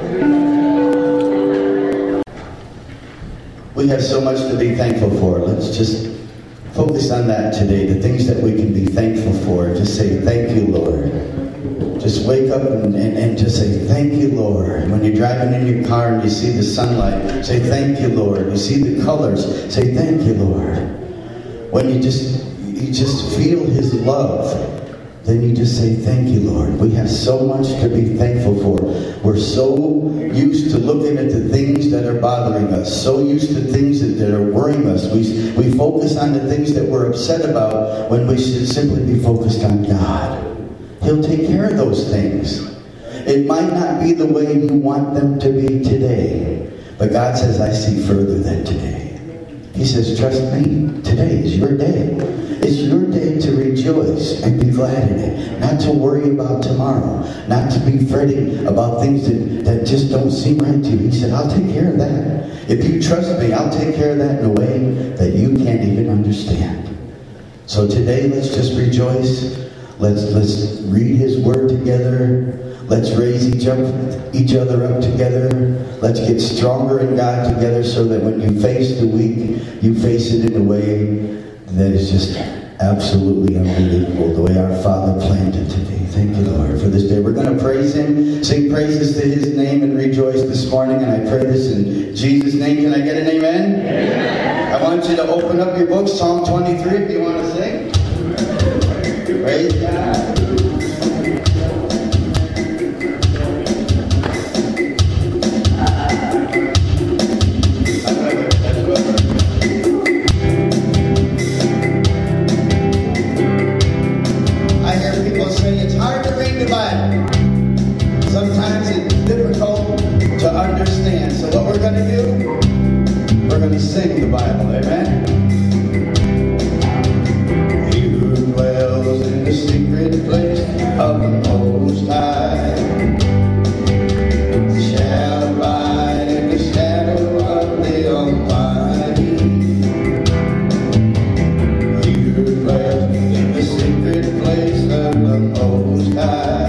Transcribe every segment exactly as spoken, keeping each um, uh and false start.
We have so much to be thankful for. Let's just focus on that today. The things that we can be thankful for. Just say, thank you, Lord. Just wake up and, and, and just say, thank you, Lord. When you're driving in your car and you see the sunlight, say, thank you, Lord. You see the colors, say, thank you, Lord. When you just you just feel His love, then you just say, thank you, Lord. We have so much to be thankful for. We're so used to looking at the things that are bothering us, so used to things that, that are worrying us. We, we focus on the things that we're upset about when we should simply be focused on God. He'll take care of those things. It might not be the way you want them to be today, but God says, I see further than today. He says, trust me, today is your day. It's your day to rejoice and be glad in it. Not to worry about tomorrow. Not to be fretting about things that, that just don't seem right to you. He said, I'll take care of that. If you trust me, I'll take care of that in a way that you can't even understand. So today, let's just rejoice. Let's, let's read His Word together. Let's raise each, up, each other up together. Let's get stronger in God together so that when you face the week, you face it in a way that is just absolutely unbelievable, the way our Father planned it to be. Thank you, Lord, for this day. We're going to praise Him, sing praises to His name, and rejoice this morning. And I pray this in Jesus' name. Can I get an amen? Amen. I want you to open up your book, Psalm twenty-three, if you want to sing. Praise God. Sometimes it's difficult to understand. So what we're going to do, we're going to sing the Bible. Amen? He who dwells in the secret place of the Most High shall abide in the shadow of the Almighty. He who dwells in the secret place of the Most High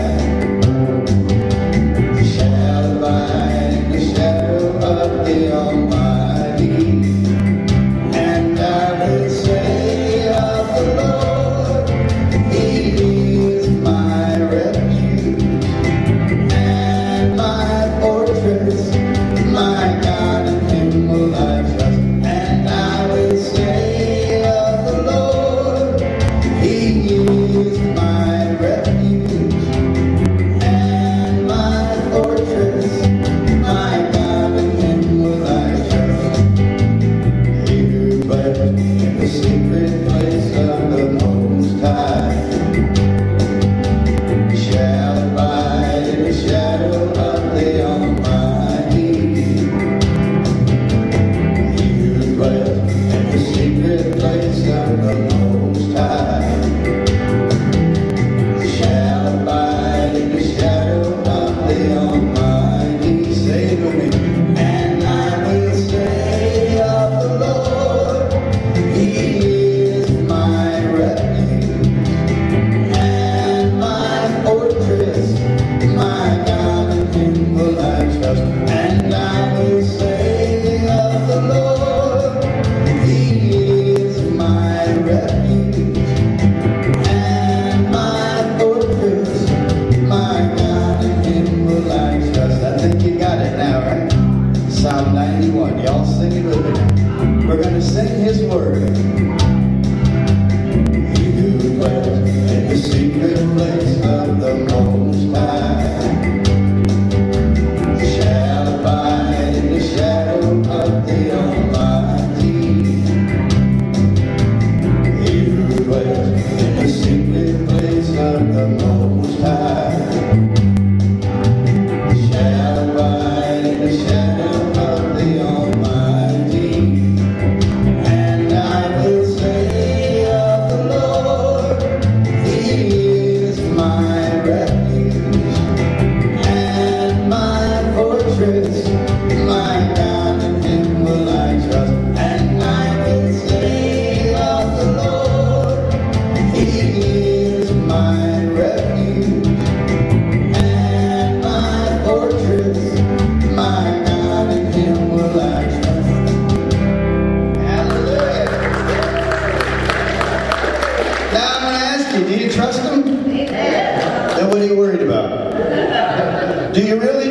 my refuge.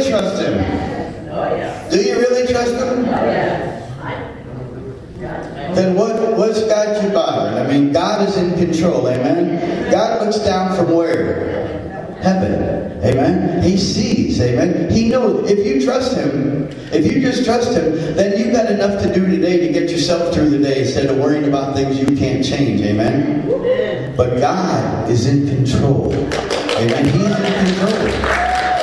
trust Him? Do you really trust Him? Then what, what's got you bothered? I mean, God is in control, amen? God looks down from where? Heaven, amen? He sees, amen? He knows. If you trust Him, if you just trust Him, then you've got enough to do today to get yourself through the day instead of worrying about things you can't change, amen? But God is in control, amen? He's in control.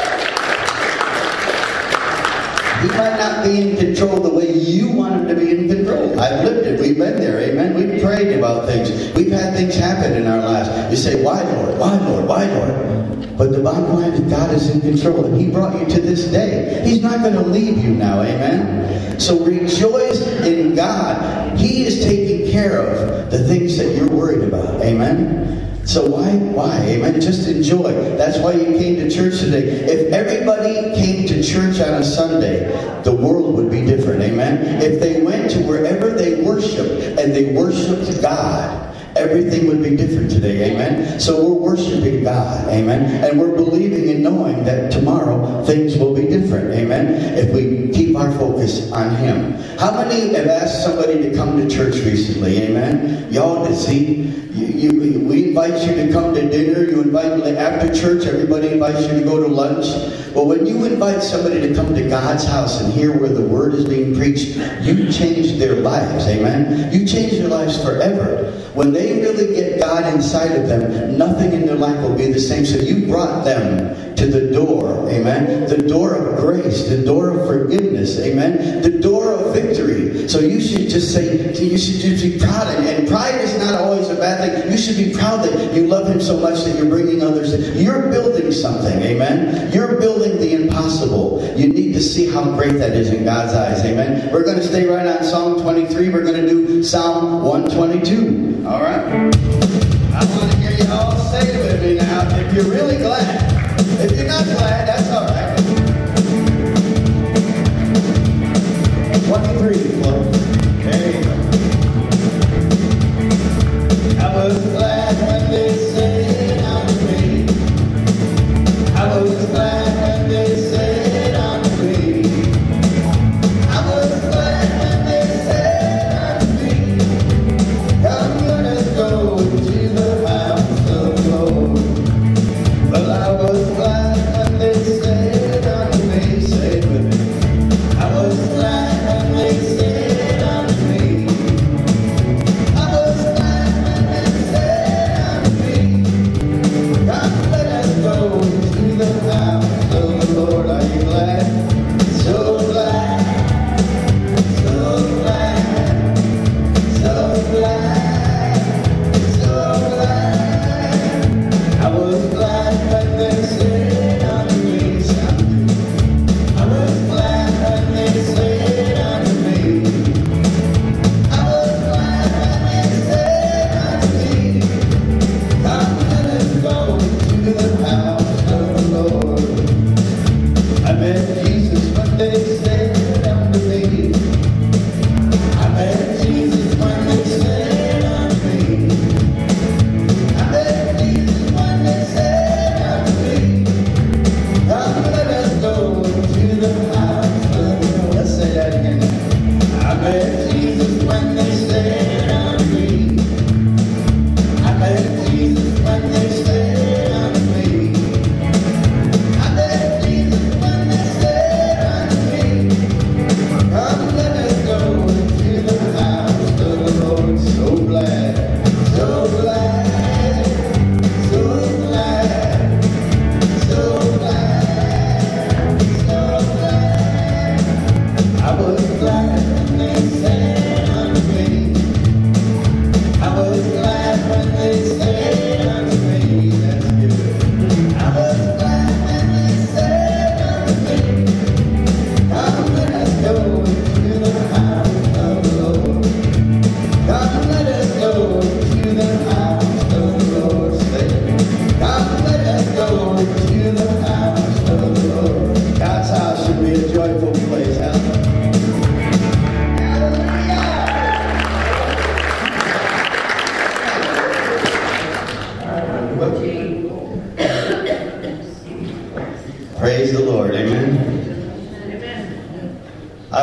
He might not be in control the way you want Him to be in control. I've lived it. We've been there. Amen. We've prayed about things. We've had things happen in our lives. You say, why, Lord? Why, Lord? Why, Lord? But the bottom line is God is in control. And He brought you to this day. He's not going to leave you now. Amen. So rejoice in God. He is taking care of the things that you're worried about. Amen. So why, why? Amen. Just enjoy. That's why you came to church today. If everybody came to church on a Sunday, the world would be different. Amen. If they went to wherever they worshiped and they worshiped God, everything would be different today. Amen. So we're worshiping God. Amen. And we're believing and knowing that tomorrow things will be different. Amen. If we keep our focus on Him. How many have asked somebody to come to church recently? Amen. Y'all to see. You, you, we invite you to come to dinner. You invite after church. Everybody invites you to go to lunch. Well, when you invite somebody to come to God's house and hear where the Word is being preached, you change their lives. Amen. You change their lives forever. When they really get God inside of them, nothing in their life will be the same. So you brought them to the door. Amen. The door of grace. The door of forgiveness. Amen. The door of victory. So you should just say, you should just be proud. And pride is not always a bad thing. You should be proud that you love Him so much that you're bringing others in. You're building something. Amen. You're building the impossible. You need to see how great that is in God's eyes. Amen. We're going to stay right on Psalm twenty-three. We're going to do Psalm one twenty-two. All right. I want to hear you all say it with me now. If you're really glad. If you're not glad, that's all right. twenty-three. Well, there you go. I was glad when they said I'm free. I was glad when they said I'm free. I was glad when they said I'm free. I'm gonna go to the house of the Lord. Well, I was glad when they said I'm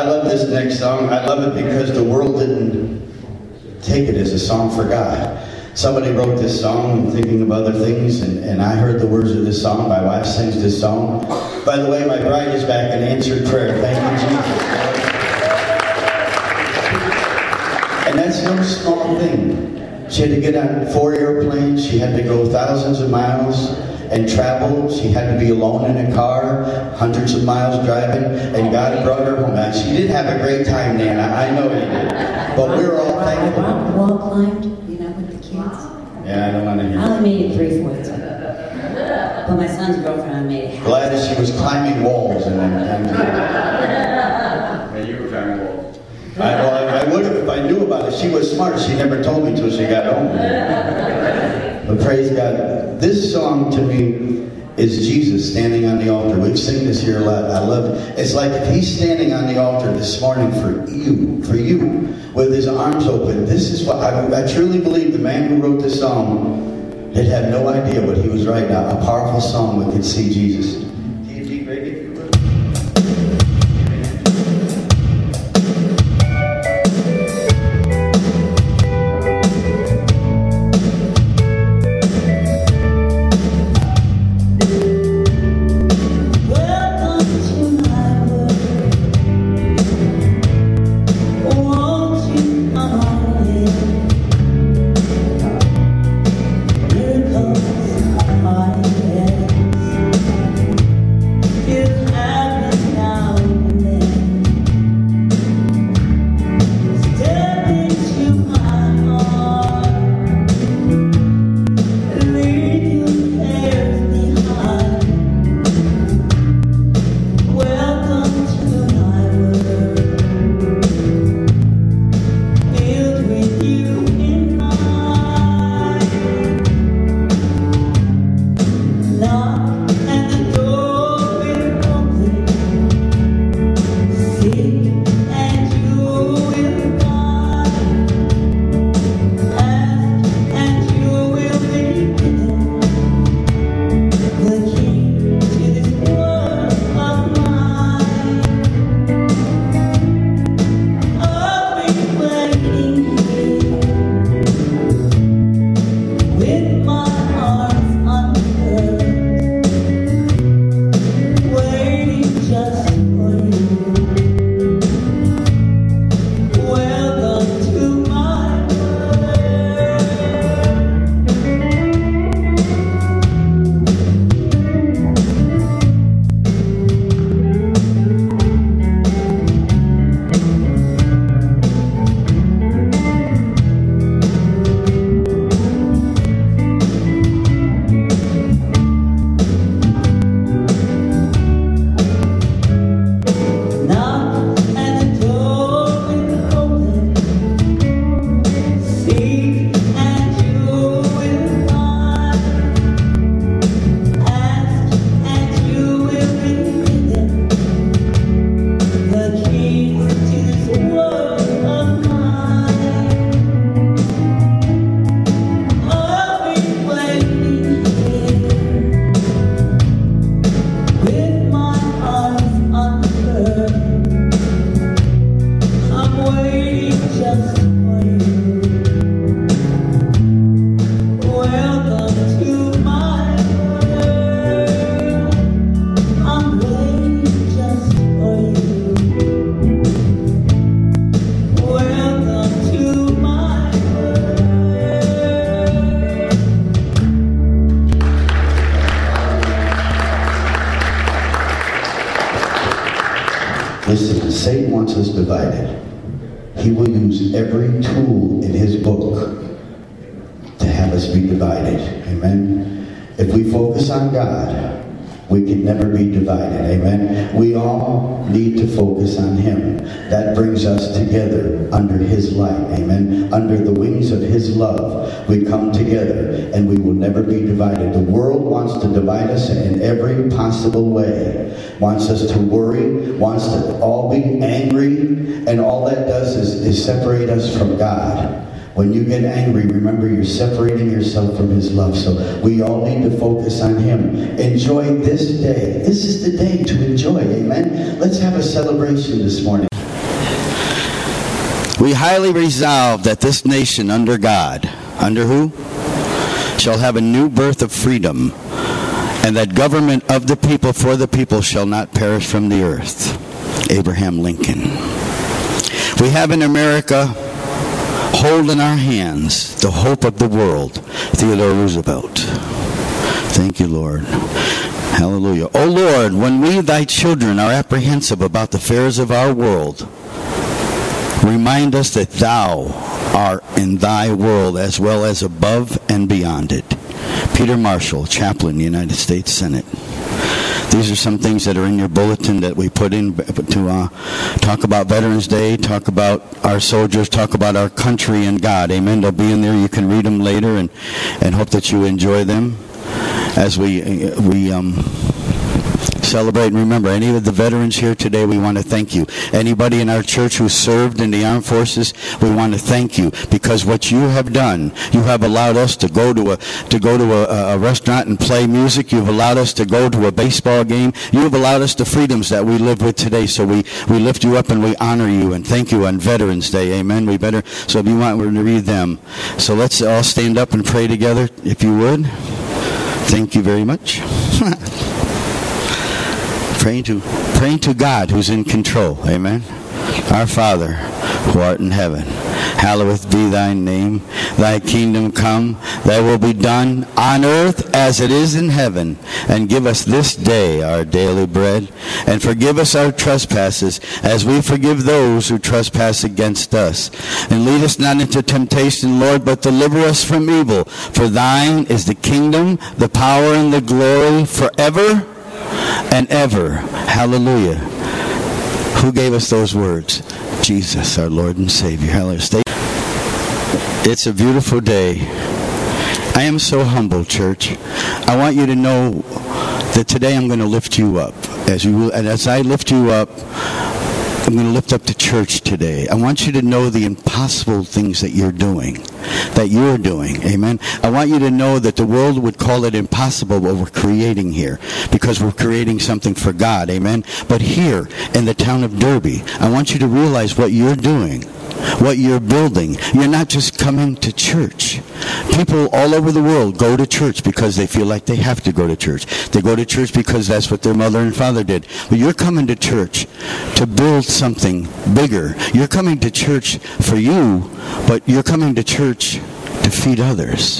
love this next song. I love it because the world didn't take it as a song for God. Somebody wrote this song thinking of other things, and, and I heard the words of this song. My wife sings this song. By the way, my bride is back in answered prayer. Thank you, Jesus. And that's no small thing. She had to get on four airplanes. She had to go thousands of miles and travel. She had to be alone in a car, hundreds of miles driving, and God brought her home. Now, she did have a great time, Nana. I know you did. But we're all thankful. Wall climbed, you know, with the kids. Yeah, I don't want to hear I that. only made it three-fourths of it. But my son's girlfriend, I made it half. Gladys, she was climbing walls. And, and, And you were climbing walls. I, well, I, I would have if I knew about it. She was smart. She never told me till she got home. But praise God. This song to me is Jesus standing on the altar. We've seen this here a lot. I love it. It's like if he's standing on the altar this morning for you, for you, with his arms open. This is what I, I truly believe the man who wrote this song had had no idea what he was writing. A powerful song we could see Jesus. D and D ready if you would. Listen, Satan wants us divided. He will use every tool in his book to have us be divided. Amen. If we focus on God, we can never be divided. Amen. We all need to focus on him. That brings us together under his light. Amen. Under the wings of his love, we come together and we will never be divided. The world wants to divide us in every possible way. Wants us to worry, wants to all be angry, and all that does is, is separate us from God. When you get angry, remember you're separating yourself from his love. So we all need to focus on him. Enjoy this day. This is the day to enjoy. Amen. Let's have a celebration this morning. We highly resolve that this nation under God, under who? Shall have a new birth of freedom, and that government of the people for the people shall not perish from the earth. Abraham Lincoln. We have in America, hold in our hands the hope of the world. Theodore Roosevelt. Thank you, Lord. Hallelujah. O Lord, when we, thy children, are apprehensive about the affairs of our world, remind us that thou art in thy world as well as above and beyond it. Peter Marshall, Chaplain, United States Senate. These are some things that are in your bulletin that we put in to uh, talk about Veterans Day, talk about our soldiers, talk about our country and God. Amen. They'll be in there. You can read them later, and, and hope that you enjoy them as we we um, celebrate and remember. Any of the veterans here today, we want to thank you. Anybody in our church who served in the armed forces, we want to thank you, because what you have done, you have allowed us to go to a to go to a, a restaurant and play music. You've allowed us to go to a baseball game. You have allowed us the freedoms that we live with today. So we, we lift you up and we honor you and thank you on Veterans Day. Amen. We better. So if you want, we're going to read them. So let's all stand up and pray together, if you would. Thank you very much. Praying to, praying to God who's in control. Amen. Our Father, who art in heaven, hallowed be thy name. Thy kingdom come, thy will be done on earth as it is in heaven. And give us this day our daily bread. And forgive us our trespasses as we forgive those who trespass against us. And lead us not into temptation, Lord, but deliver us from evil. For thine is the kingdom, the power, and the glory forever and ever. Hallelujah. Who gave us those words? Jesus, our Lord and Savior. Hallelujah. Stay. It's a beautiful day. I am so humble, church. I want you to know that today I'm going to lift you up. As you, and as I lift you up, I'm going to lift up the church today. I want you to know the impossible things that you're doing, that you're doing. Amen. I want you to know that the world would call it impossible what we're creating here, because we're creating something for God. Amen. But here in the town of Derby, I want you to realize what you're doing, what you're building. You're not just coming to church. People all over the world go to church because they feel like they have to go to church. They go to church because that's what their mother and father did. But you're coming to church to build something bigger. You're coming to church for you, but you're coming to church to feed others.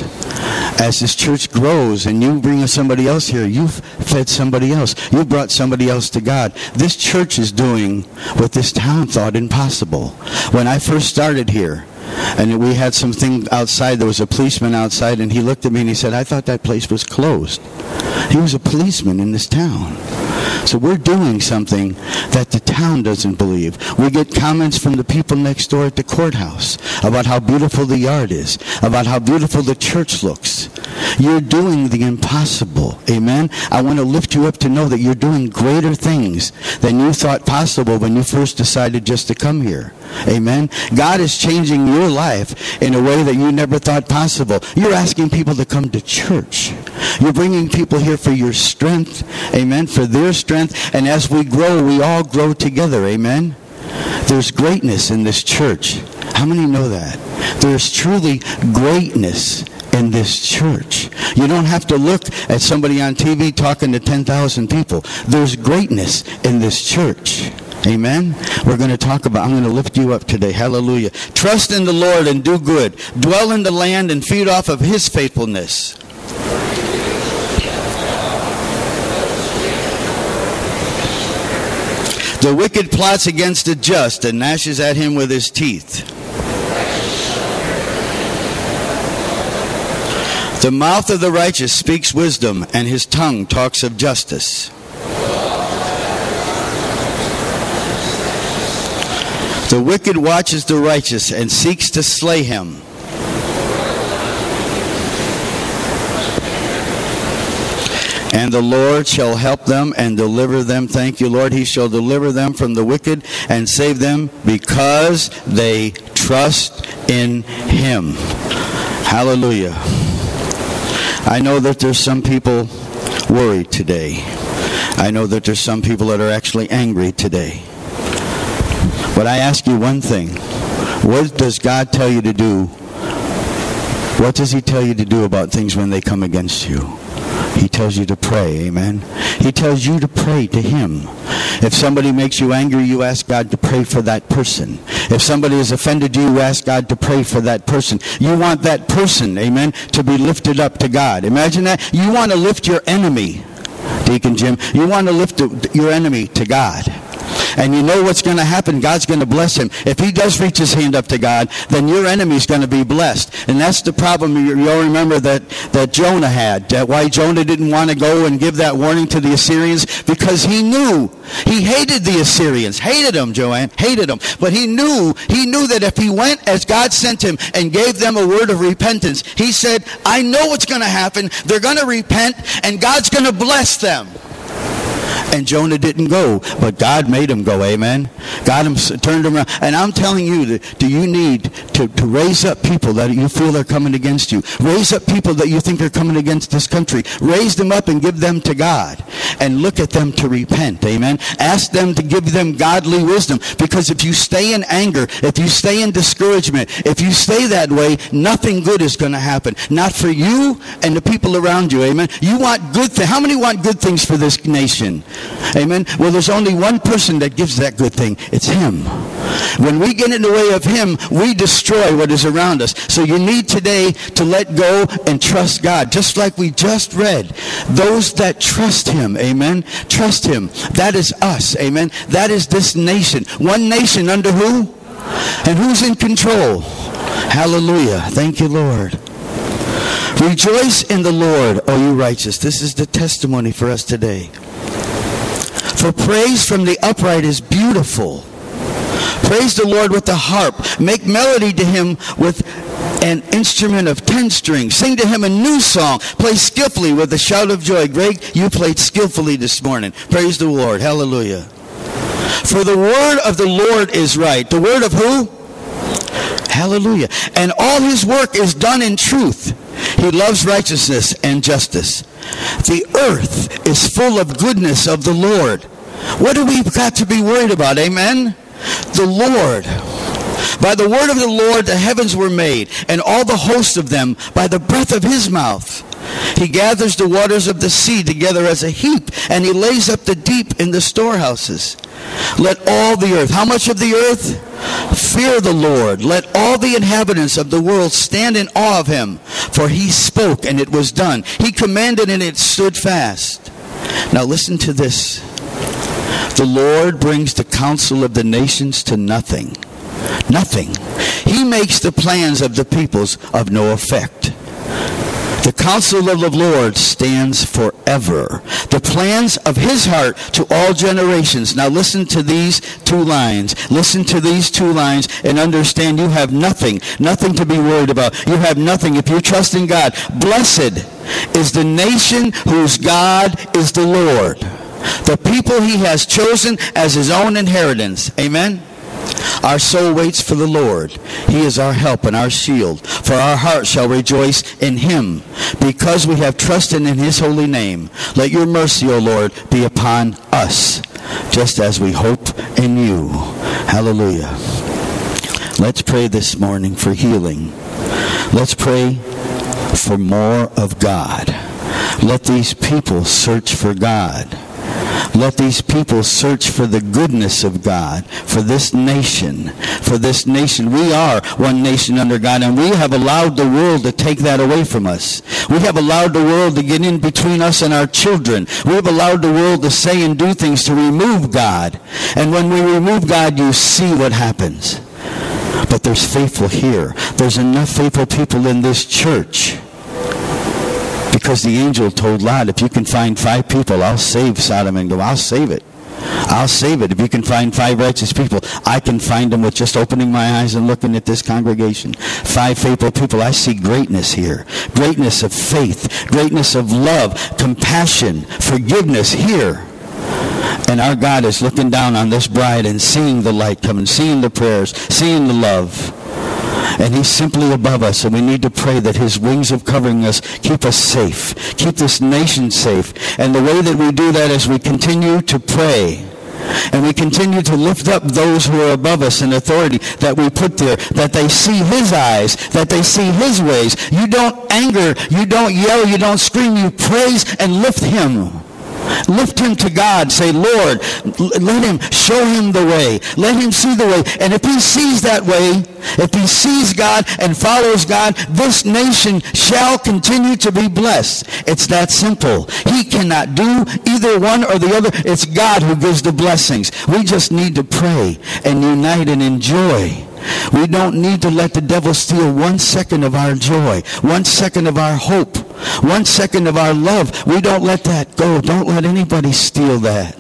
As this church grows and you bring somebody else here, you've fed somebody else. You brought somebody else to God. This church is doing what this town thought impossible. When I first started here, and we had something outside, there was a policeman outside, and he looked at me and he said, I thought that place was closed. He was a policeman in this town. So we're doing something that the town doesn't believe. We get comments from the people next door at the courthouse about how beautiful the yard is, about how beautiful the church looks. You're doing the impossible. Amen? I want to lift you up to know that you're doing greater things than you thought possible when you first decided just to come here. Amen? God is changing your life in a way that you never thought possible. You're asking people to come to church. You're bringing people here for your strength. Amen? For their strength. And as we grow, we all grow together. Amen? There's greatness in this church. How many know that? There's truly greatness in this church. You don't have to look at somebody on T V talking to ten thousand people. There's greatness in this church. Amen? We're going to talk about, I'm going to lift you up today. Hallelujah. Trust in the Lord and do good. Dwell in the land and feed off of His faithfulness. The wicked plots against the just and gnashes at him with his teeth. The mouth of the righteous speaks wisdom, and his tongue talks of justice. The wicked watches the righteous and seeks to slay him. And the Lord shall help them and deliver them. Thank you, Lord. He shall deliver them from the wicked and save them because they trust in Him. Hallelujah. I know that there's some people worried today. I know that there's some people that are actually angry today. But I ask you one thing. What does God tell you to do? What does he tell you to do about things when they come against you? He tells you to pray, amen? He tells you to pray to him. If somebody makes you angry, you ask God to pray for that person. If somebody has offended you, you ask God to pray for that person. You want that person, amen, to be lifted up to God. Imagine that. You want to lift your enemy, Deacon Jim. You want to lift your enemy to God. And you know what's going to happen. God's going to bless him. If he does reach his hand up to God, then your enemy's going to be blessed. And that's the problem. You'll remember that, that Jonah had. That why Jonah didn't want to go and give that warning to the Assyrians, because he knew. He hated the Assyrians. Hated them, Joanne. Hated them. But he knew, he knew that if he went as God sent him and gave them a word of repentance, he said, I know what's going to happen. They're going to repent and God's going to bless them. And Jonah didn't go, but God made him go, amen? God him, turned him around. And I'm telling you, that, do you need to, to raise up people that you feel are coming against you? Raise up people that you think are coming against this country. Raise them up and give them to God. And look at them to repent, amen? Ask them to give them godly wisdom. Because if you stay in anger, if you stay in discouragement, if you stay that way, nothing good is going to happen. Not for you and the people around you, amen? You want good things. How many want good things for this nation? Amen. Well, there's only one person that gives that good thing. It's him. When we get in the way of him, we destroy what is around us. So you need today to let go and trust God. Just like we just read. Those that trust him, amen. Trust him. That is us, amen. That is this nation. One nation under who? And who's in control? Hallelujah. Thank you, Lord. Rejoice in the Lord, O you righteous. This is the testimony for us today. For praise from the upright is beautiful. Praise the Lord with the harp. Make melody to him with an instrument of ten strings. Sing to him a new song. Play skillfully with a shout of joy. Greg, you played skillfully this morning. Praise the Lord. Hallelujah. For the word of the Lord is right. The word of who? Hallelujah. And all his work is done in truth. He loves righteousness and justice. The earth is full of goodness of the Lord. What do we got to be worried about? Amen? The Lord. By the word of the Lord the heavens were made, and all the hosts of them by the breath of his mouth. He gathers the waters of the sea together as a heap, and he lays up the deep in the storehouses. Let all the earth, how much of the earth? Fear the Lord. Let all the inhabitants of the world stand in awe of him. For he spoke, and it was done. He commanded, and it stood fast. Now listen to this. The Lord brings the counsel of the nations to nothing. Nothing. He makes the plans of the peoples of no effect. The counsel of the Lord stands forever. The plans of his heart to all generations. Now listen to these two lines. Listen to these two lines and understand you have nothing. Nothing to be worried about. You have nothing if you trust in God. Blessed is the nation whose God is the Lord. The people he has chosen as his own inheritance. Amen? Our soul waits for the Lord. He is our help and our shield. For our heart shall rejoice in him, because we have trusted in his holy name. Let your mercy, O Lord, be upon us, just as we hope in you. Hallelujah. Let's pray this morning for healing. Let's pray for more of God. Let these people search for God. Let these people search for the goodness of God, for this nation, for this nation. We are one nation under God, and we have allowed the world to take that away from us. We have allowed the world to get in between us and our children. We have allowed the world to say and do things to remove God. And when we remove God, you see what happens. But there's faithful here. There's enough faithful people in this church. Because the angel told Lot, if you can find five people, I'll save Sodom and Gomorrah. I'll save it. I'll save it. If you can find five righteous people, I can find them with just opening my eyes and looking at this congregation. Five faithful people. I see greatness here. Greatness of faith. Greatness of love. Compassion. Forgiveness here. And our God is looking down on this bride and seeing the light coming, seeing the prayers, seeing the love. And he's simply above us, and we need to pray that his wings of covering us keep us safe, keep this nation safe. And the way that we do that is we continue to pray And we continue to lift up those who are above us in authority that we put there, that they see his eyes, that they see his ways. You don't anger, you don't yell, you don't scream, you praise and lift him. Lift him to God. Say, Lord, let him, show him the way. Let him see the way. And if he sees that way, if he sees God and follows God, this nation shall continue to be blessed. It's that simple. He cannot do either one or the other. It's God who gives the blessings. We just need to pray and unite and enjoy. We don't need to let the devil steal one second of our joy, one second of our hope, one second of our love. We don't let that go. Don't let anybody steal that.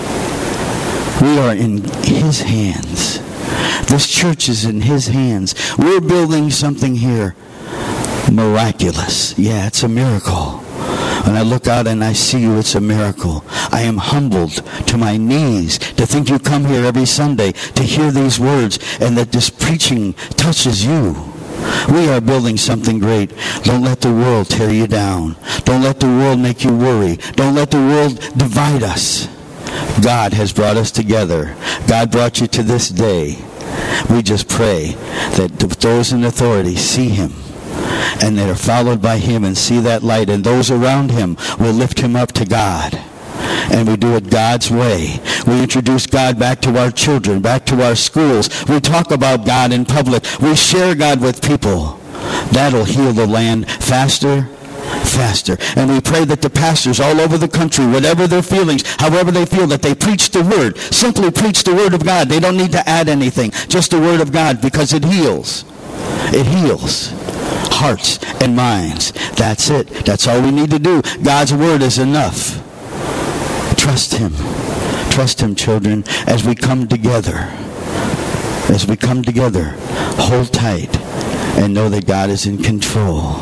We are in his hands. This church is in his hands. We're building something here miraculous. Yeah, it's a miracle. When I look out and I see you, it's a miracle. I am humbled to my knees to think you come here every Sunday to hear these words and that this preaching touches you. We are building something great. Don't let the world tear you down. Don't let the world make you worry. Don't let the world divide us. God has brought us together. God brought you to this day. We just pray that those in authority see him, and that are followed by him and see that light, and those around him will lift him up to God. And we do it God's way. We introduce God back to our children, back to our schools. We talk about God in public. We share God with people. That'll heal the land faster, faster. And we pray that the pastors all over the country, whatever their feelings, however they feel, that they preach the word. Simply preach the word of God. They don't need to add anything. Just the word of God, because it heals. It heals hearts and minds. That's it. That's all we need to do. God's word is enough. Trust him. Trust him, children, as we come together. As we come together, hold tight and know that God is in control.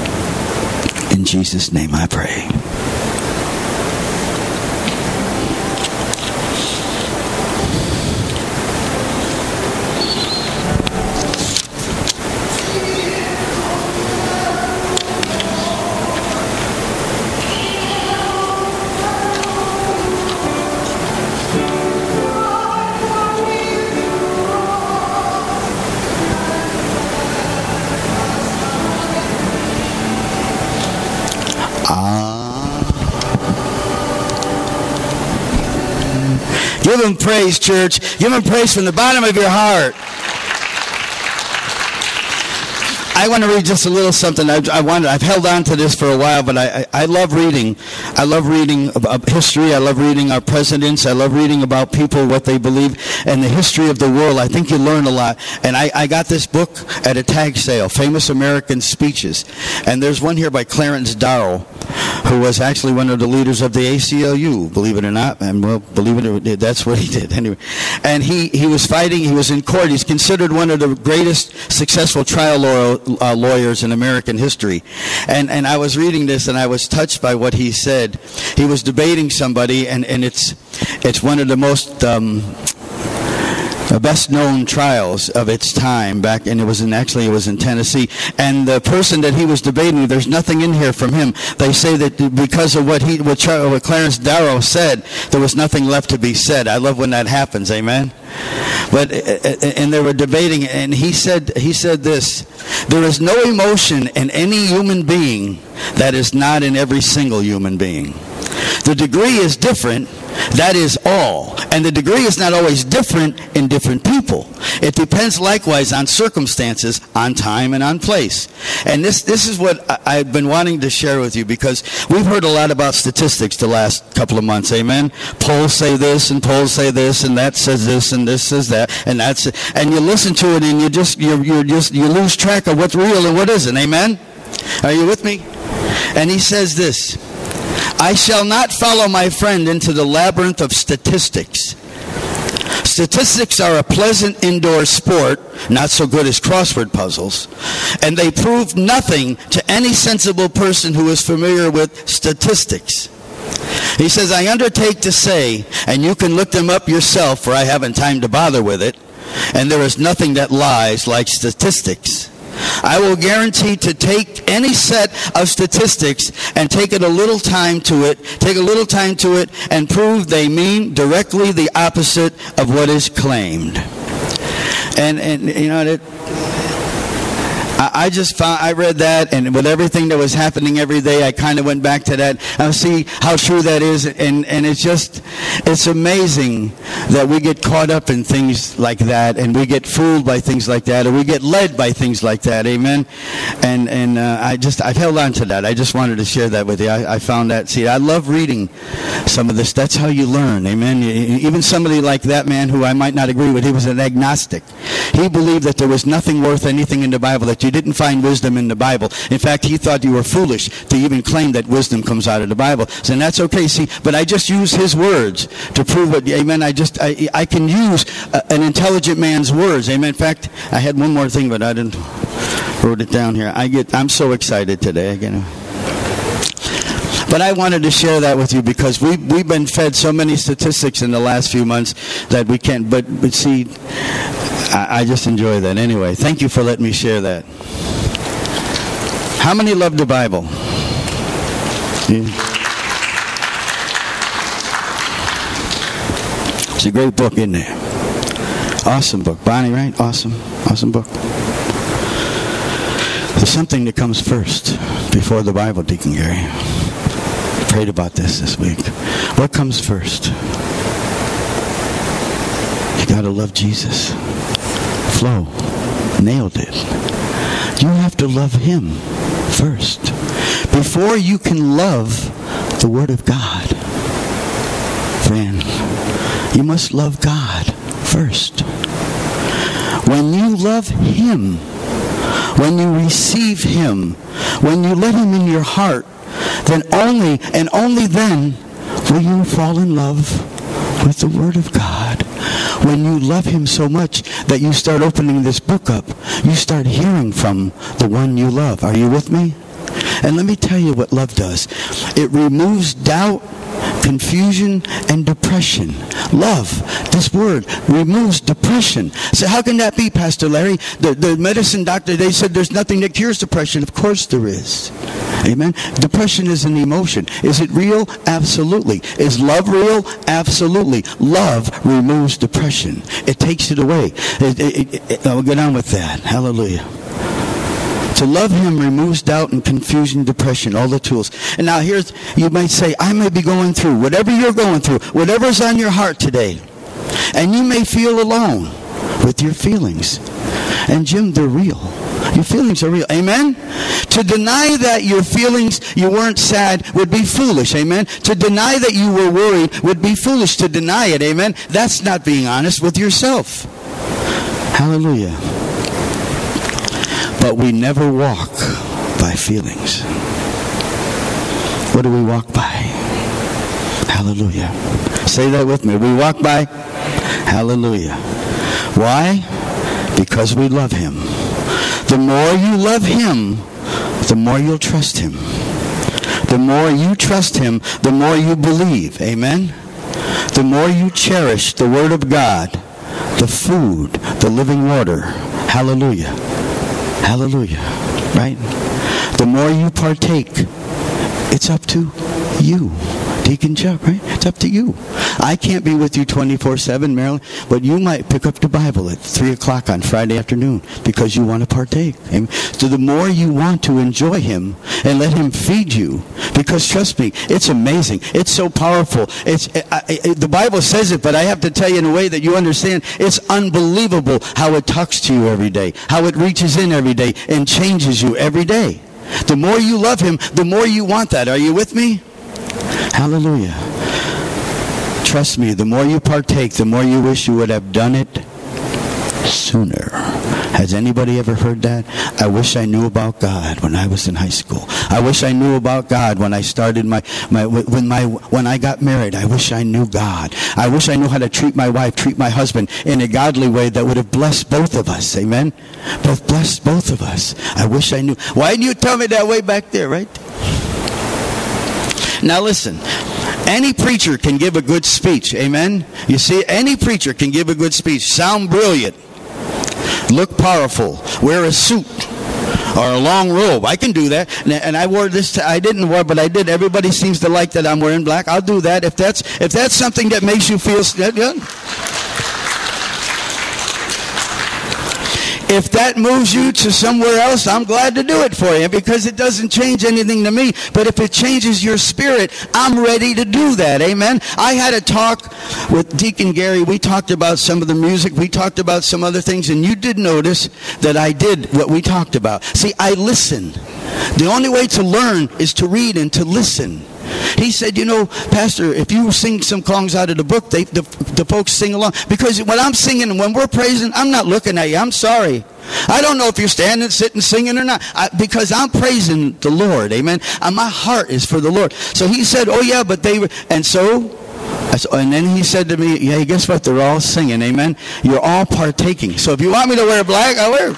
In Jesus' name I pray. Give him praise, church. Give him praise from the bottom of your heart. I want to read just a little something. I, I wanted, I've held on to this for a while, but I, I, I love reading. I love reading about history. I love reading our presidents. I love reading about people, what they believe, and the history of the world. I think you learn a lot. And I, I got this book at a tag sale, Famous American Speeches. And there's one here by Clarence Darrow, who was actually one of the leaders of the A C L U, believe it or not. And well, believe it or not, that's what he did. Anyway, and he, he was fighting. He was in court. He's considered one of the greatest successful trial lawyer, uh, lawyers in American history. And and I was reading this, and I was touched by what he said. He was debating somebody, and, and it's it's one of the most um, the best-known trials of its time back, and it was in actually it was in Tennessee. And the person that he was debating, there's nothing in here from him. They say that because of what he, what, Char, what Clarence Darrow said, there was nothing left to be said. I love when that happens. Amen. But and they were debating, and he said he said this: there is no emotion in any human being that is not in every single human being. The degree is different, that is all. And the degree is not always different in different people. It depends likewise on circumstances, on time, and on place. And this this is what I've been wanting to share with you, because we've heard a lot about statistics the last couple of months, amen? Polls say this, and polls say this, and that says this, and this says that, and that's it. And you listen to it, and you just, you're, you're just, you lose track of what's real and what isn't, amen? Are you with me? And he says this: I shall not follow my friend into the labyrinth of statistics. Statistics are a pleasant indoor sport, not so good as crossword puzzles, and they prove nothing to any sensible person who is familiar with statistics. He says, I undertake to say, and you can look them up yourself, for I haven't time to bother with it, and there is nothing that lies like statistics. I will guarantee to take any set of statistics and take it a little time to it, take a little time to it, and prove they mean directly the opposite of what is claimed. And, and you know, it, I just found, I read that, and with everything that was happening every day, I kind of went back to that. I see how true that is, and, and it's just, it's amazing that we get caught up in things like that, and we get fooled by things like that, or we get led by things like that, amen? And and uh, I just, I've held on to that. I just wanted to share that with you. I, I found that, see, I love reading some of this. That's how you learn, amen? Even somebody like that man who I might not agree with, he was an agnostic. He believed that there was nothing worth anything in the Bible, that you didn't find wisdom in the Bible. In fact, he thought you were foolish to even claim that wisdom comes out of the Bible. So, and that's okay, see, but I just use his words to prove it. Amen. I just, I, I can use a, an intelligent man's words. Amen. In fact, I had one more thing, but I didn't wrote it down here. I get, I'm so excited today. Again. But I wanted to share that with you because we, we've been fed so many statistics in the last few months that we can't, but, but see, I, I just enjoy that. Anyway, thank you for letting me share that. How many love the Bible? Yeah. It's a great book, isn't it? Awesome book. Bonnie, right? Awesome. Awesome book. There's something that comes first before the Bible, Deacon Gary. Prayed about this this week. What comes first? You got to love Jesus. Flo nailed it. You have to love him first before you can love the Word of God. Friend, you must love God first. When you love him, when you receive him, when you let him in your heart, then only and only then will you fall in love with the Word of God. When you love him so much that you start opening this book up, you start hearing from the one you love. Are you with me? And let me tell you what love does. It removes doubt, confusion, and depression. Love, this word, removes depression. So how can that be, Pastor Larry? The, the medicine doctor, they said there's nothing that cures depression. Of course there is. Amen. Depression is an emotion. Is it real? Absolutely. Is love real? Absolutely. Love removes depression. It takes it away. It, it, it, it, I'll get on with that. Hallelujah. To love him removes doubt and confusion, depression, all the tools. And now here's, you might say, I may be going through, whatever you're going through, whatever's on your heart today. And you may feel alone with your feelings. And Jim, they're real. Your feelings are real. Amen? To deny that your feelings, you weren't sad, would be foolish. Amen? To deny that you were worried would be foolish. To deny it. Amen? That's not being honest with yourself. Hallelujah. But we never walk by feelings. What do we walk by? Hallelujah. Say that with me. We walk by hallelujah. Why? Because we love him. The more you love him, the more you'll trust him. The more you trust him, the more you believe. Amen? The more you cherish the Word of God, the food, the living water. Hallelujah. Hallelujah. Right? The more you partake, it's up to you. Deacon Chuck, right? It's up to you. I can't be with you twenty-four seven, Marilyn, but you might pick up the Bible at three o'clock on Friday afternoon because you want to partake. Amen. So the more you want to enjoy him and let him feed you, because trust me, it's amazing. It's so powerful. It's I, I, the Bible says it, but I have to tell you in a way that you understand. It's unbelievable how it talks to you every day, how it reaches in every day and changes you every day. The more you love him, the more you want that. Are you with me? Hallelujah. Trust me, the more you partake, the more you wish you would have done it sooner. Has anybody ever heard that? I wish I knew about God when I was in high school. I wish I knew about God when I started my, my when my when I got married. I wish I knew God. I wish I knew how to treat my wife, treat my husband in a godly way that would have blessed both of us. Amen? Both blessed both of us. I wish I knew. Why didn't you tell me that way back there, right? Now listen, any preacher can give a good speech, amen? You see, any preacher can give a good speech, sound brilliant, look powerful, wear a suit, or a long robe. I can do that. And, and I wore this. To, I didn't wear, but I did. Everybody seems to like that I'm wearing black. I'll do that if that's if that's something that makes you feel good. If that moves you to somewhere else, I'm glad to do it for you because it doesn't change anything to me. But if it changes your spirit, I'm ready to do that. Amen. I had a talk with Deacon Gary. We talked about some of the music. We talked about some other things. And you did notice that I did what we talked about. See, I listen. The only way to learn is to read and to listen. He said, you know, Pastor, if you sing some songs out of the book, they, the, the folks sing along. Because when I'm singing and when we're praising, I'm not looking at you. I'm sorry. I don't know if you're standing, sitting, singing or not. I, because I'm praising the Lord. Amen. And my heart is for the Lord. So he said, oh, yeah, but they were. And so, and then he said to me, yeah, guess what? They're all singing. Amen. You're all partaking. So if you want me to wear black, I'll wear it.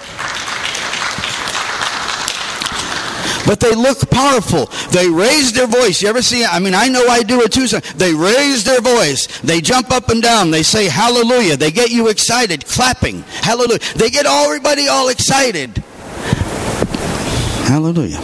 But they look powerful. They raise their voice. You ever see it? I mean, I know I do it too. So they raise their voice. They jump up and down. They say hallelujah. They get you excited, clapping. Hallelujah. They get everybody all excited. Hallelujah.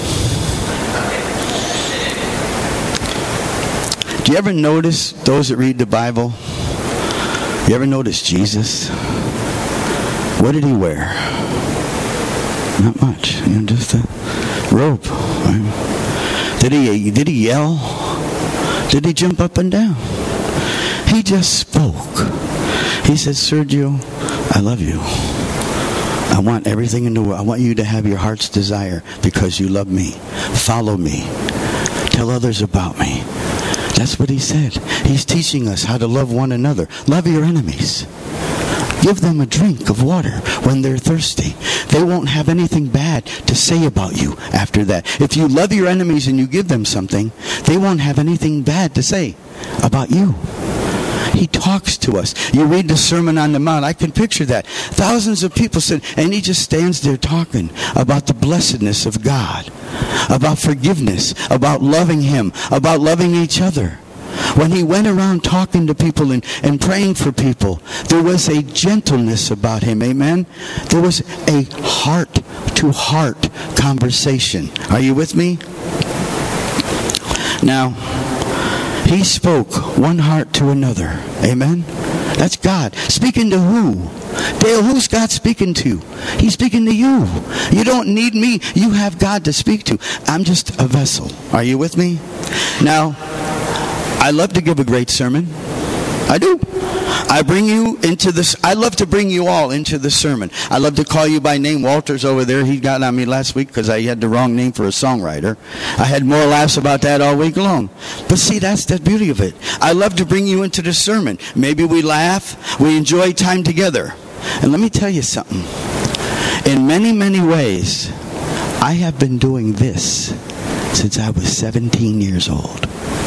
Do you ever notice those that read the Bible? You ever notice Jesus? What did he wear? Not much. You know, just a robe. Right? Did he did he yell? Did he jump up and down? He just spoke. He said, Sergio, I love you. I want everything in the world. I want you to have your heart's desire because you love me. Follow me. Tell others about me. That's what he said. He's teaching us how to love one another. Love your enemies. Give them a drink of water when they're thirsty. They won't have anything bad to say about you after that. If you love your enemies and you give them something, they won't have anything bad to say about you. He talks to us. You read the Sermon on the Mount. I can picture that. Thousands of people said, and he just stands there talking about the blessedness of God, about forgiveness, about loving him, about loving each other. When he went around talking to people and, and praying for people, there was a gentleness about him, amen? There was a heart-to-heart conversation. Are you with me? Now, he spoke one heart to another, amen? That's God. Speaking to who? Dale, who's God speaking to? He's speaking to you. You don't need me. You have God to speak to. I'm just a vessel. Are you with me? Now, I love to give a great sermon. I do. I bring you into this. I love to bring you all into the sermon. I love to call you by name. Walter's over there. He got on me last week because I had the wrong name for a songwriter. I had more laughs about that all week long. But see, that's the beauty of it. I love to bring you into the sermon. Maybe we laugh. We enjoy time together. And let me tell you something. In many, many ways, I have been doing this since I was seventeen years old.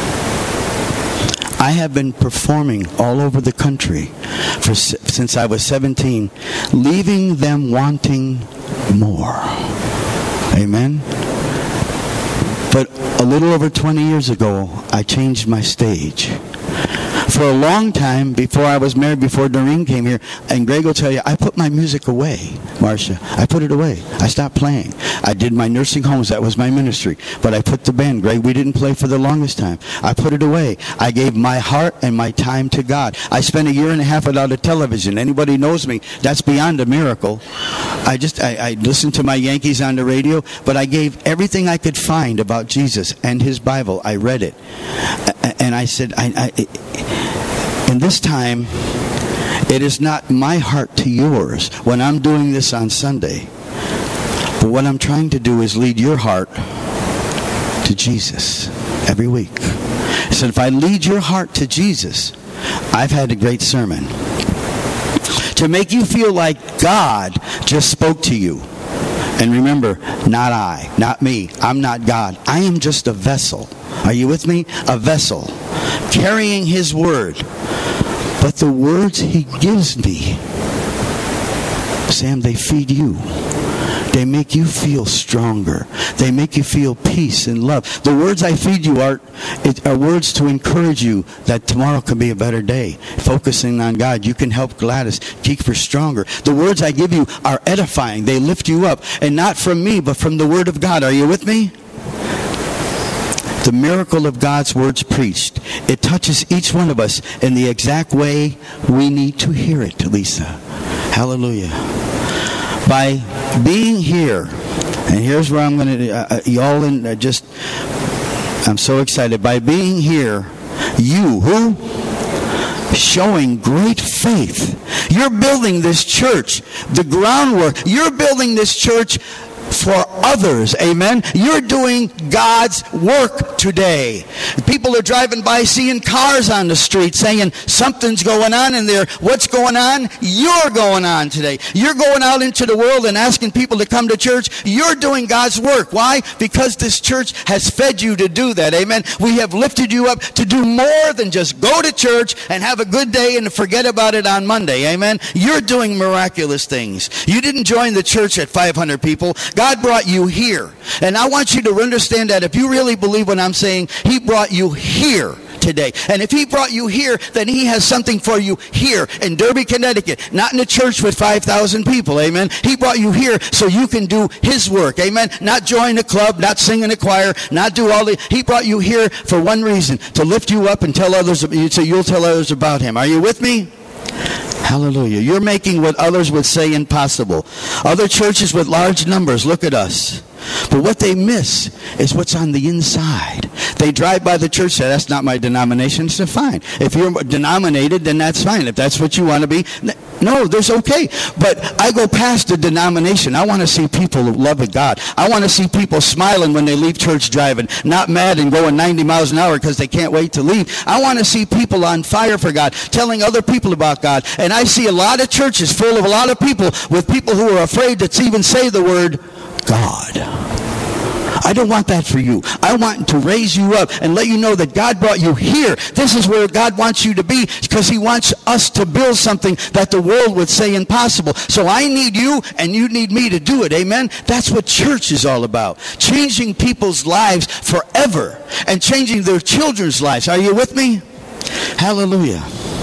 I have been performing all over the country for since I was seventeen, leaving them wanting more. Amen? But a little over twenty years ago, I changed my stage. For a long time, before I was married, before Doreen came here, and Greg will tell you, I put my music away, Marcia. I put it away. I stopped playing. I did my nursing homes. That was my ministry. But I put the band, Greg, we didn't play for the longest time. I put it away. I gave my heart and my time to God. I spent a year and a half without a television. Anybody knows me, that's beyond a miracle. I just, I, I listened to my Yankees on the radio, but I gave everything I could find about Jesus and his Bible. I read it. And I said, I, I and this time, it is not my heart to yours when I'm doing this on Sunday. But what I'm trying to do is lead your heart to Jesus every week. So if I lead your heart to Jesus, I've had a great sermon. To make you feel like God just spoke to you. And remember, not I, not me. I'm not God. I am just a vessel. Are you with me? A vessel. Carrying his word. But the words he gives me, Sam, they feed you. They make you feel stronger. They make you feel peace and love. The words I feed you are, are words to encourage you that tomorrow can be a better day. Focusing on God, you can help Gladys keep her stronger. The words I give you are edifying. They lift you up. And not from me, but from the Word of God. Are you with me? The miracle of God's words preached. It touches each one of us in the exact way we need to hear it, Lisa. Hallelujah. By being here, and here's where I'm going to, uh, y'all in, uh, just, I'm so excited. By being here, you, who? Showing great faith. You're building this church, the groundwork. You're building this church for others. Amen. You're doing God's work today. People are driving by seeing cars on the street saying something's going on in there. What's going on? You're going on today. You're going out into the world and asking people to come to church. You're doing God's work. Why? Because this church has fed you to do that. Amen. We have lifted you up to do more than just go to church and have a good day and forget about it on Monday. Amen. You're doing miraculous things. You didn't join the church at five hundred people. God brought you here. And I want you to understand that if you really believe what I'm saying, He brought you here today. And if He brought you here, then He has something for you here in Derby, Connecticut. Not in a church with five thousand people. Amen. He brought you here so you can do His work. Amen. Not join a club, not sing in a choir, not do all the... He brought you here for one reason, to lift you up and tell others, so you'll tell others about Him. Are you with me? Hallelujah. You're making what others would say impossible. Other churches with large numbers, look at us. But what they miss is what's on the inside. They drive by the church, say, that's not my denomination, so fine. If you're denominated, then that's fine. If that's what you want to be, no, there's okay. But I go past the denomination. I want to see people who love God. I want to see people smiling when they leave church driving, not mad and going ninety miles an hour because they can't wait to leave. I want to see people on fire for God, telling other people about God. And I see a lot of churches full of a lot of people with people who are afraid to even say the word God. I don't want that for you. I want to raise you up and let you know that God brought you here. This is where God wants you to be, because He wants us to build something that the world would say impossible. So I need you and you need me to do it. Amen? That's what church is all about. Changing people's lives forever and changing their children's lives. Are you with me? Hallelujah.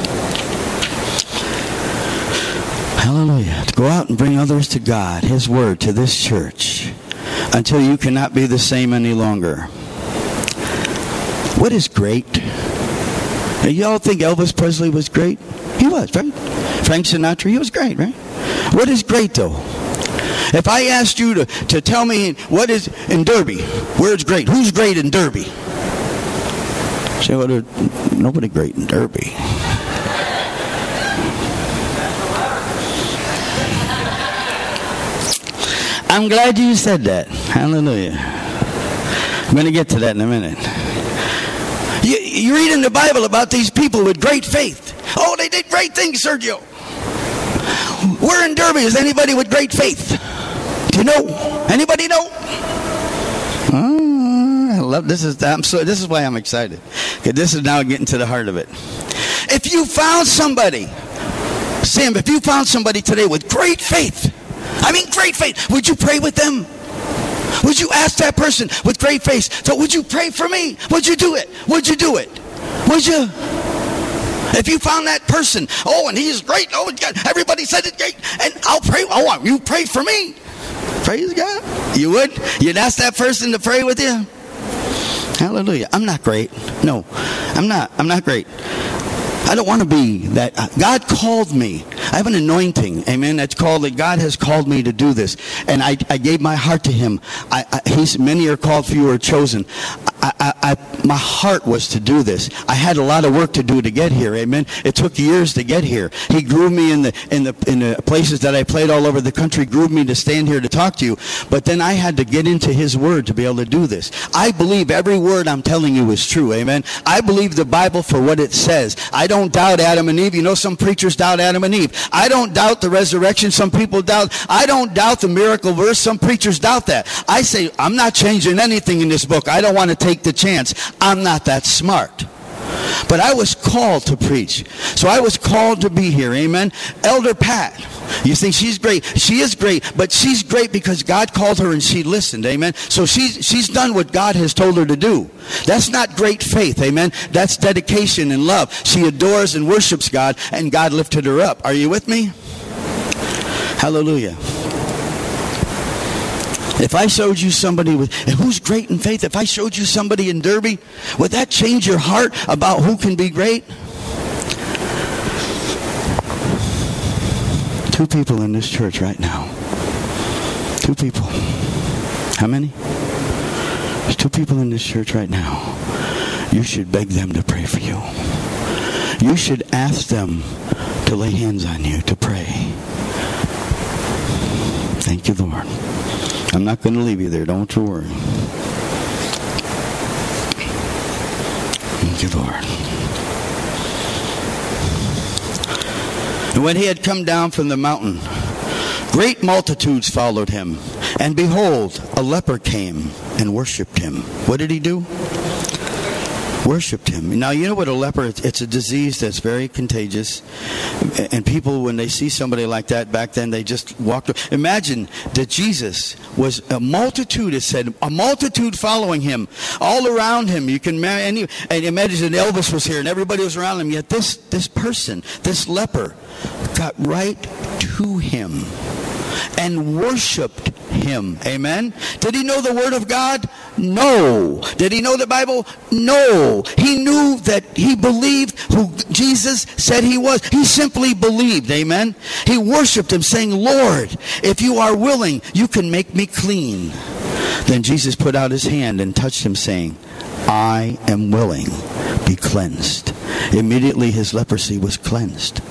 Hallelujah. To go out and bring others to God, His Word, to this church, until you cannot be the same any longer. What is great? Now, you all think Elvis Presley was great? He was, right? Frank Sinatra, he was great, right? What is great, though? If I asked you to, to tell me what is in Derby, where's great? Who's great in Derby? Say, well, there's nobody great in Derby. I'm glad you said that. Hallelujah. I'm going to get to that in a minute. You, you read in the Bible about these people with great faith. Oh, they did great things, Sergio. Where in Derby is anybody with great faith? Do you know? Anybody know? Oh, I love this. Is I'm so. This is why I'm excited. Okay, this is now getting to the heart of it. If you found somebody, Sam, if you found somebody today with great faith, I mean great faith, would you pray with them? Would you ask that person with great faith, so would you pray for me? Would you do it? Would you do it? Would you? If you found that person, oh, and he's great, oh, everybody said it's great, and I'll pray, oh, you pray for me. Praise God. You would? You'd ask that person to pray with you? Hallelujah. I'm not great. No, I'm not. I'm not great. I don't want to be that. God called me. I have an anointing, amen, that's called, that God has called me to do this. And I, I gave my heart to Him. I, I, he's, many are called, few are chosen. I, I, I, my heart was to do this. I had a lot of work to do to get here, amen. It took years to get here. He grew me in the, in the, in the places that I played all over the country, grew me to stand here to talk to you. But then I had to get into His Word to be able to do this. I believe every word I'm telling you is true, amen. I believe the Bible for what it says. I don't doubt Adam and Eve. You know, some preachers doubt Adam and Eve. I don't doubt the resurrection. Some people doubt. I don't doubt the miracle verse. Some preachers doubt that. I say, I'm not changing anything in this book. I don't want to take the chance. I'm not that smart. But I was called to preach. So I was called to be here. Amen. Elder Pat, You think she's great. She is great, but she's great because God called her and she listened, amen? So she's, she's done what God has told her to do. That's not great faith, amen? That's dedication and love. She adores and worships God, and God lifted her up. Are you with me? Hallelujah. If I showed you somebody with, who's great in faith, if I showed you somebody in Derby, would that change your heart about who can be great? Two people in this church right now. Two people. How many? There's two people in this church right now. You should beg them to pray for you. You should ask them to lay hands on you, to pray. Thank you, Lord. I'm not going to leave you there. Don't you worry. Thank you, Lord. And when he had come down from the mountain, great multitudes followed him. And behold, a leper came and worshipped him. What did he do? Worshipped him. Now, you know what a leper is? It's a disease that's very contagious. And people, when they see somebody like that back then, they just walked. Imagine that Jesus was a multitude, it said, a multitude following him, all around him. You can and imagine Elvis was here and everybody was around him. Yet this, this person, this leper, got right to him and worshipped him. Amen? Did he know the Word of God? No. Did he know the Bible? No. He knew that he believed who Jesus said he was. He simply believed. Amen? He worshipped him, saying, Lord, if you are willing, you can make me clean. Then Jesus put out his hand and touched him, saying, I am willing, be cleansed. Immediately his leprosy was cleansed.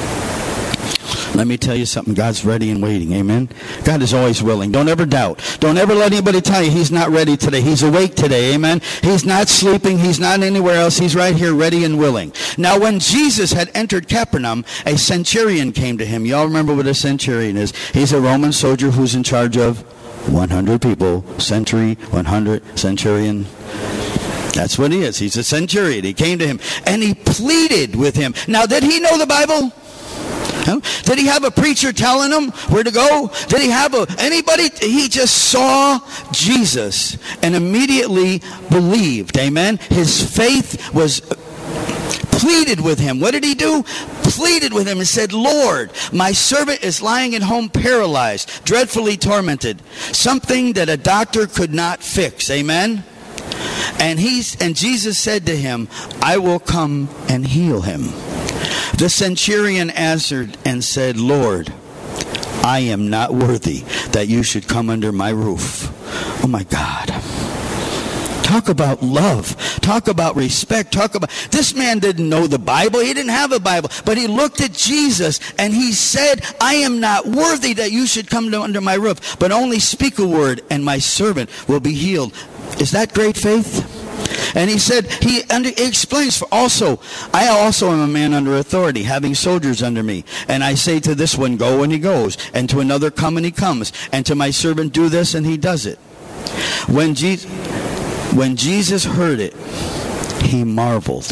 Let me tell you something. God's ready and waiting. Amen? God is always willing. Don't ever doubt. Don't ever let anybody tell you he's not ready today. He's awake today. Amen? He's not sleeping. He's not anywhere else. He's right here ready and willing. Now, when Jesus had entered Capernaum, a centurion came to him. Y'all remember what a centurion is? He's a Roman soldier who's in charge of one hundred people. Century, one hundred, centurion. That's what he is. He's a centurion. He came to him and he pleaded with him. Now, did he know the Bible? Huh? Did he have a preacher telling him where to go? Did he have a, anybody? He just saw Jesus and immediately believed. Amen? His faith was pleaded with him. What did he do? Pleaded with him and said, Lord, my servant is lying at home paralyzed, dreadfully tormented. Something that a doctor could not fix. Amen? And he's and Jesus said to him, I will come and heal him. The centurion answered and said, Lord, I am not worthy that you should come under my roof. Oh my God. Talk about love. Talk about respect. Talk about, this man didn't know the Bible. He didn't have a Bible. But he looked at Jesus and he said, I am not worthy that you should come to under my roof, but only speak a word and my servant will be healed. Is that great faith? And he said, he, under, he explains, for also, I also am a man under authority, having soldiers under me. And I say to this one, go, and he goes. And to another, come, and he comes. And to my servant, do this, and he does it. When Jesus, when Jesus heard it, he marveled.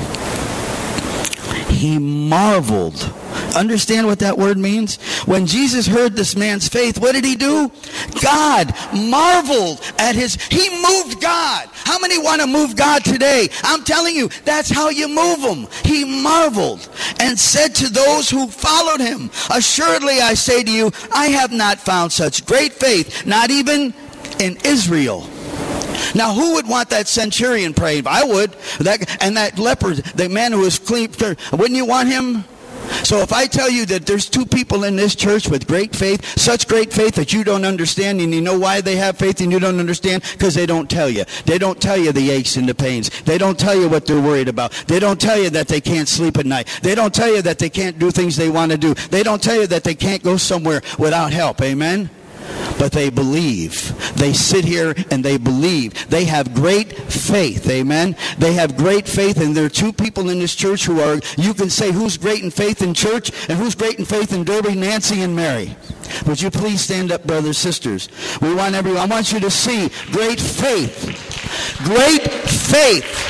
He marveled. Understand what that word means? When Jesus heard this man's faith, what did he do? God marveled at his, he moved God. How many want to move God today? I'm telling you, that's how you move him. He marveled and said to those who followed him, assuredly I say to you, I have not found such great faith, not even in Israel. Now, who would want that centurion praying? I would. That, and that leper, the man who was clean, wouldn't you want him? So if I tell you that there's two people in this church with great faith, such great faith that you don't understand, and you know why they have faith and you don't understand? Because they don't tell you. They don't tell you the aches and the pains. They don't tell you what they're worried about. They don't tell you that they can't sleep at night. They don't tell you that they can't do things they want to do. They don't tell you that they can't go somewhere without help. Amen? But they believe. They sit here and they believe. They have great faith. Amen? They have great faith, and there are two people in this church who are, you can say who's great in faith in church and who's great in faith in Derby, Nancy and Mary. Would you please stand up, brothers, sisters? We want everyone, I want you to see great faith. Great faith.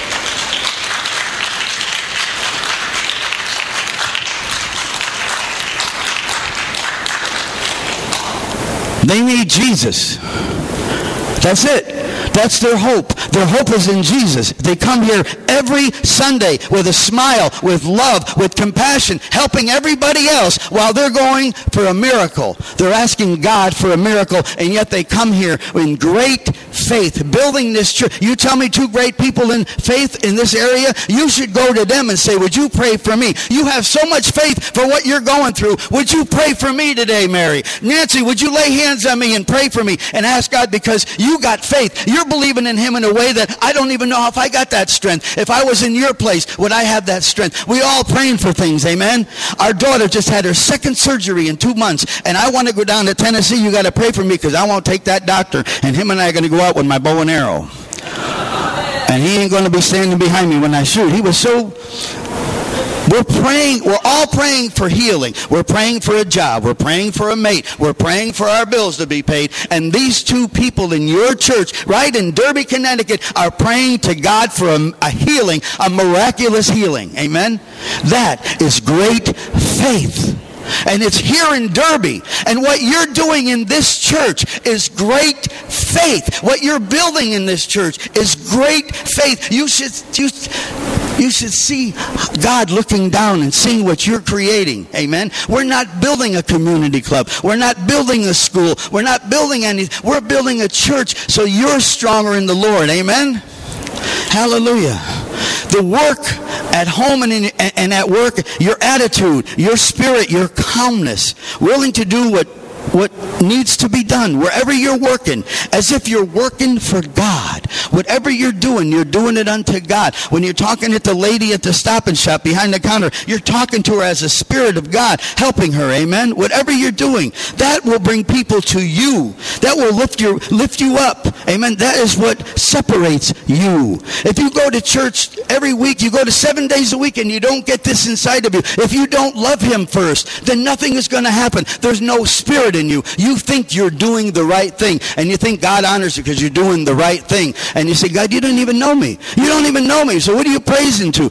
They need Jesus. That's it. That's their hope. Their hope is in Jesus. They come here every Sunday with a smile, with love, with compassion, helping everybody else while they're going for a miracle. They're asking God for a miracle, and yet they come here in great faith, building this church. You tell me two great people in faith in this area, you should go to them and say, would you pray for me? You have so much faith for what you're going through. Would you pray for me today, Mary? Nancy, would you lay hands on me and pray for me and ask God, because you got faith. You're believing in him in a way that I don't even know if I got that strength. If I was in your place, would I have that strength? We all praying for things, amen? Our daughter just had her second surgery in two months, and I want to go down to Tennessee. You got to pray for me, because I won't take that doctor, and him and I are going to go out with my bow and arrow. And he ain't going to be standing behind me when I shoot. He was so... We're praying, we're all praying for healing. We're praying for a job. We're praying for a mate. We're praying for our bills to be paid. And these two people in your church, right in Derby, Connecticut, are praying to God for a, a healing, a miraculous healing. Amen? That is great faith. And it's here in Derby. And what you're doing in this church is great faith. What you're building in this church is great faith. You should... You, You should see God looking down and seeing what you're creating. Amen. We're not building a community club. We're not building a school. We're not building anything. We're building a church so you're stronger in the Lord. Amen. Hallelujah. The work at home and, in, and at work, your attitude, your spirit, your calmness, willing to do what what needs to be done wherever you're working, as if you're working for God. Whatever you're doing, you're doing it unto God. When you're talking to the lady at the Stop and Shop behind the counter, you're talking to her as a spirit of God, helping her. Amen. Whatever you're doing, that will bring people to you. That will lift you lift you up. Amen. That is what separates you. If you go to church every week, you go to seven days a week, and you don't get this inside of you, if you don't love him first, then nothing is going to happen. There's no spirit in you. You think you're doing the right thing, and you think God honors you because you're doing the right thing. And you say, God, you don't even know me. You don't even know me. So what are you praising to?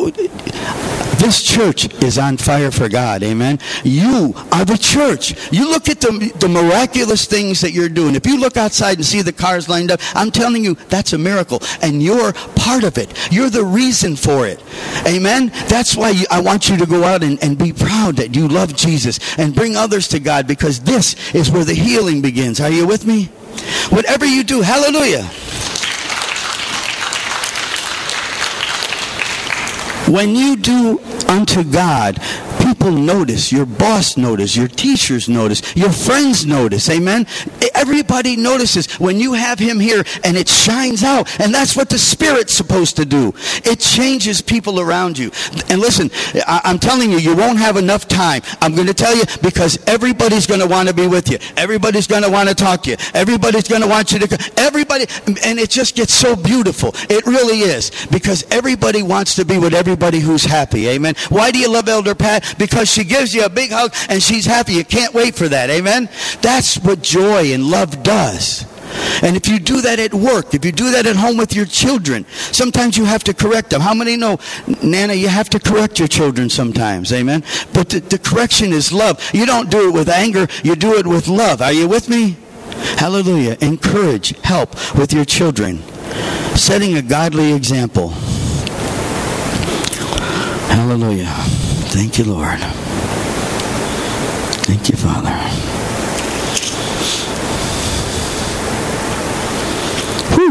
This church is on fire for God. Amen. You are the church. You look at the, the miraculous things that you're doing. If you look outside and see the cars lined up, I'm telling you, that's a miracle. And you're part of it. You're the reason for it. Amen. That's why you, I want you to go out and, and be proud that you love Jesus and bring others to God, because this is where the healing begins. Are you with me? Whatever you do, hallelujah. When you do unto God, people notice. Your boss notice. Your teachers notice. Your friends notice. Amen? Everybody notices when you have him here, and it shines out. And that's what the Spirit's supposed to do. It changes people around you. And listen, I- I'm telling you, you won't have enough time. I'm going to tell you, because everybody's going to want to be with you. Everybody's going to want to talk to you. Everybody's going to want you to... Everybody... And it just gets so beautiful. It really is. Because everybody wants to be with everybody who's happy. Amen? Why do you love Elder Pat? Because she gives you a big hug and she's happy. You can't wait for that. Amen? That's what joy and love does. And if you do that at work, if you do that at home with your children, sometimes you have to correct them. How many know, Nana, you have to correct your children sometimes. Amen? But the, the correction is love. You don't do it with anger. You do it with love. Are you with me? Hallelujah. Encourage, help with your children. Setting a godly example. Hallelujah. Thank you, Lord. Thank you, Father. Whew.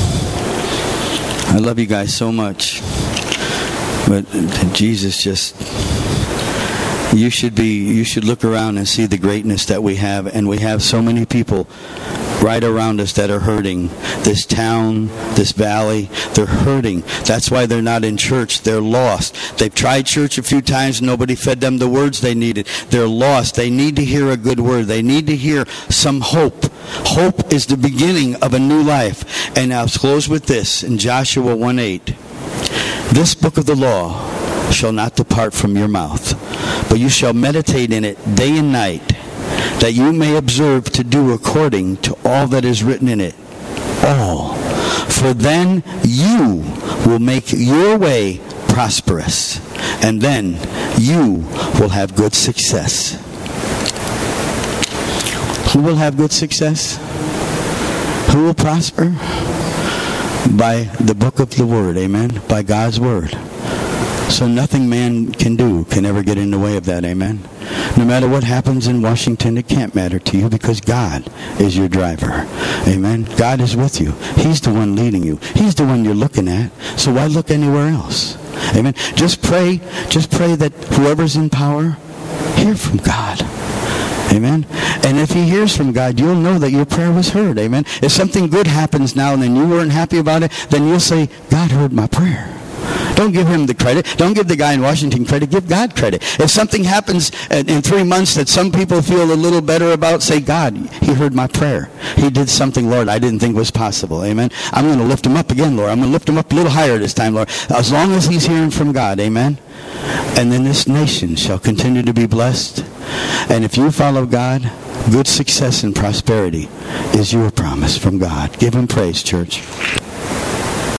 I love you guys so much. But Jesus just... You should be, you should look around and see the greatness that we have. And we have so many people right around us that are hurting. This town, this valley, they're hurting. That's why they're not in church. They're lost. They've tried church a few times. Nobody fed them the words they needed. They're lost. They need to hear a good word. They need to hear some hope. Hope is the beginning of a new life. And I'll close with this in Joshua one eight. This book of the law shall not depart from your mouth, but you shall meditate in it day and night, that you may observe to do according to all that is written in it. All. For then you will make your way prosperous, and then you will have good success. Who will have good success? Who will prosper? By the book of the Word, amen? By God's Word. So nothing man can do can ever get in the way of that, amen? No matter what happens in Washington, it can't matter to you because God is your driver, amen? God is with you. He's the one leading you. He's the one you're looking at. So why look anywhere else? Amen? Just pray, just pray that whoever's in power, hear from God. Amen. And if he hears from God, you'll know that your prayer was heard. Amen. If something good happens now and then you weren't happy about it, then you'll say, God heard my prayer. Don't give him the credit. Don't give the guy in Washington credit. Give God credit. If something happens in three months that some people feel a little better about, say, God, he heard my prayer. He did something, Lord, I didn't think was possible. Amen. I'm going to lift him up again, Lord. I'm going to lift him up a little higher this time, Lord. As long as he's hearing from God. Amen. And then this nation shall continue to be blessed. And if you follow God, good success and prosperity is your promise from God. Give him praise, church.